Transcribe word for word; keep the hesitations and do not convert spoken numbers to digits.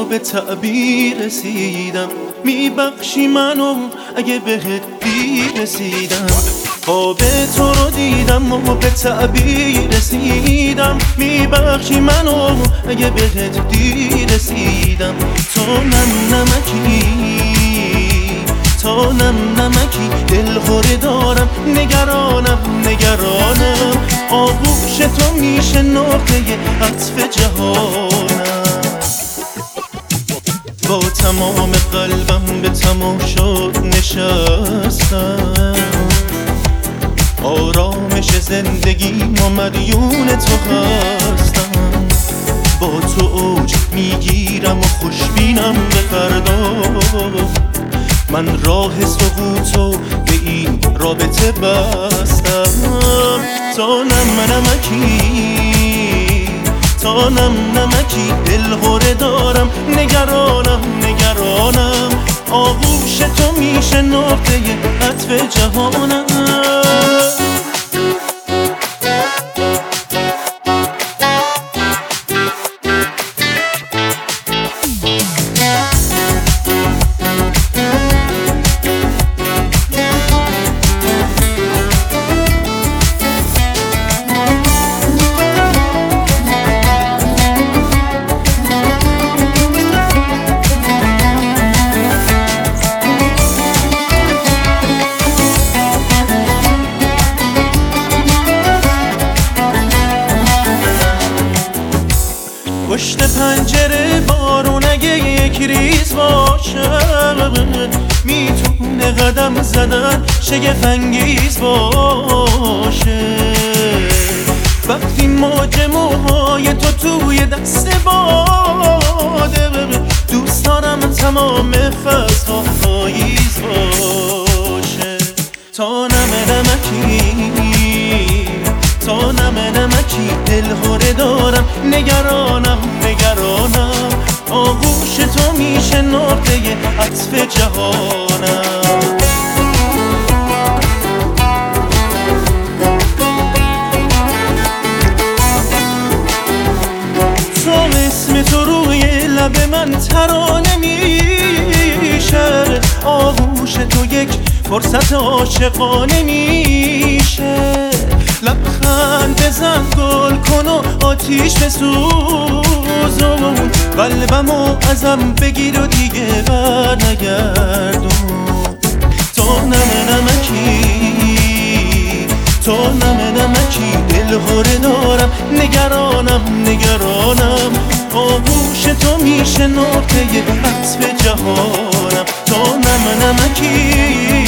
تو به تعبیر رسیدم، میبخشی منو اگه بهت دیر رسیدم. خواب تو رو دیدم و به تعبیر رسیدم، میبخشی منو اگه بهت دیر رسیدم. تو نم نمکی تا نم نمکی دلخوره دارم، نگرانم نگرانم. آغوش تو میشه نقطه عطف جهانم. با تمام قلبم به تماشات نشستم، آرامش زندگیم و مدیون تو هستم. با تو اوج میگیرم و خوشبینم به فردا، من راه سقوطو به این رابطه بستم. تا نم نمکی تا نم نمکی دلخوره دارم، نگرانم نگرانم. آغوش تو میشه نقطه عطف جهانم. پشت پنجره بارون اگه یک ریز باشه، میتونه قدم زدن شگفت انگیز باشه. وقتی موج موهای تو توی دست باده، دوست دارم تمام فصل‌ها پاییز باشه. تا نم نمکی تا نم نمکی دلخوره دارم، نگرانم نگرانم. آغوش تو میشه نقطه عطف جهانم. تو اسم تو روی لب من ترانه میشه، آغوش تو یک فرصت عاشقانه میشه. لبخند بزن گل کن و آتیش بسوزون، قلبمو ازم بگیر و دیگه بر نگردون. تو نم نمکی تو نم نمکی دلخوره دارم، نگرانم نگرانم. آغوش تو میشه نقطه عطف جهانم. تو نم نمکی